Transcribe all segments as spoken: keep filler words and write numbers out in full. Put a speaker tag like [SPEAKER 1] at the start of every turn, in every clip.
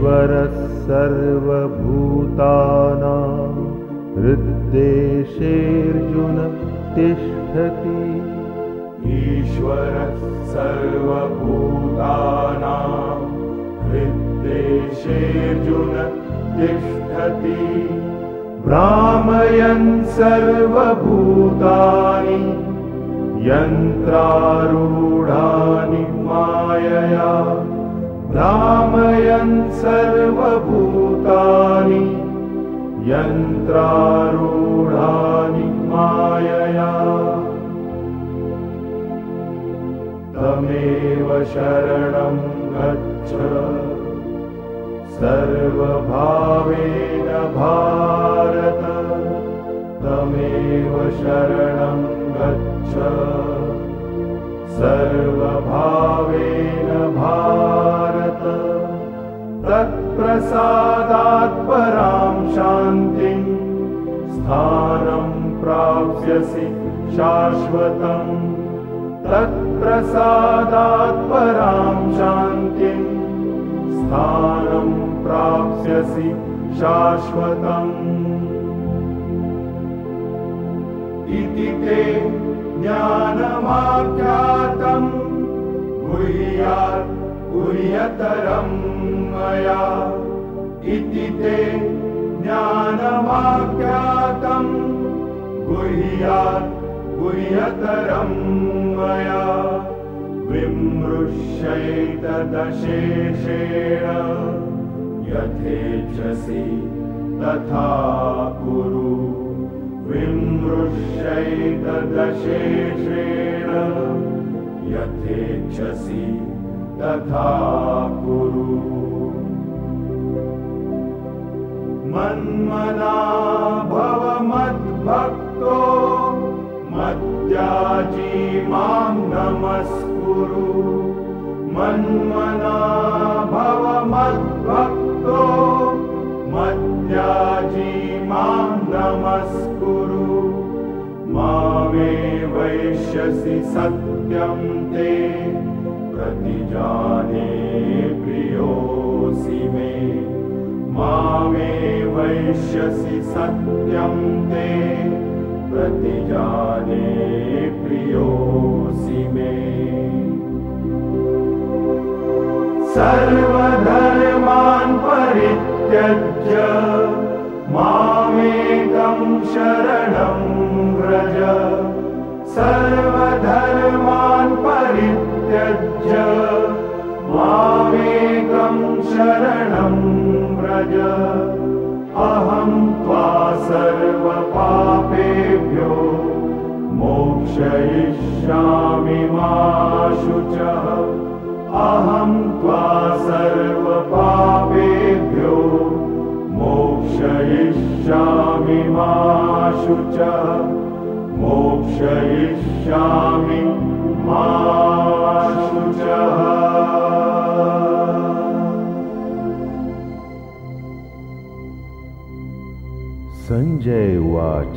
[SPEAKER 1] ईश्वरः सर्वभूतानां हृद्देशेऽर्जुन तिष्ठति।
[SPEAKER 2] ईश्वरः सर्वभूतानां हृद्देशेऽर्जुन तिष्ठति। भ्रामयन् सर्वभूतानि यन्त्रारूढानि मायया। भ्रामयन् सर्वभूतानि यन्त्रारूढानि मायया। तमेव शरणं गच्छ सर्वभावेन भारत। तमेव शरणं गच्छ सर्वभावेन भारत। तत्प्रसादात् परां शान्तिं स्थानं प्राप्स्यसि शाश्वतम्। तत्प्रसादात् परां शान्तिं स्थानं प्राप्स्यसि शाश्वतम्। इति ते ज्ञानमाख्यातं गुह्यात् गुह्यतरं मया। इति ते ज्ञानमाख्यातं गुह्यात् गुह्यतरं मया। विमृश्यैतदशेषेण यथेच्छसि तथा कुरु। विमृश्यैतदशेषेण यथेच्छसि तथा कुरु। मन्मना भव मद्भक्तो मद्याजी मां नमस्कुरु। मन्मना भव मद्भक्तो मद्याजी मां नमस्कुरु। मामे वैष्यसि सत्यं ते प्रतिजाने प्रियोऽसि मे। मामे वैष्यसि सत्यं ते प्रतिजाने प्रियोऽसि मे। सर्वधर्मान् परित्यज्य मामेकं शरणं व्रज। सर्वधर्मान् परित्यज्य मामेकं शरणं व्रज। अहं त्वा सर्वपापेभ्यो मोक्षयिष्यामि मा शुचः। अहं त्वा सर्वपापेभ्यो मोक्षयिष्यामि मा शुचः। मोक्षयिष्यामि मा शुचः।
[SPEAKER 1] संजय उवाच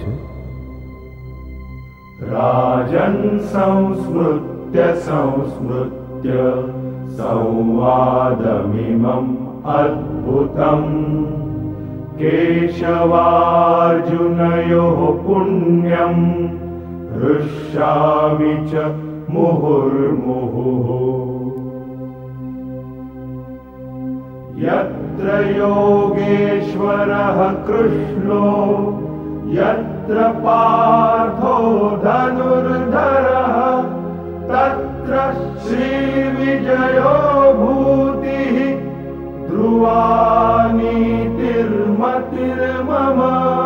[SPEAKER 2] राजन् संस्मृत्य संस्मृत्य संवादमिमम् अद्भुतम् केशवार्जुनयोः पुण्यम् हृष्यामि च मुहुर्मुहुः। यत्र योगेश्वरः कृष्णो यत्र पार्थो धनुर्धरः तत्र श्रीविजयो भूतिः ध्रुवा नीतिर्मतिर्मम।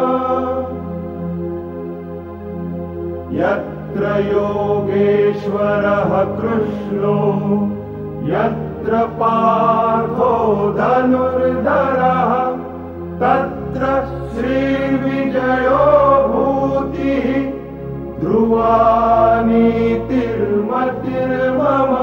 [SPEAKER 2] यत्र योगेश्वरः कृष्णो यत्र पार्थो धनुर्धरः तत्र श्रीविजयो भूतिः ध्रुवा नीतिर्मतिर्मम।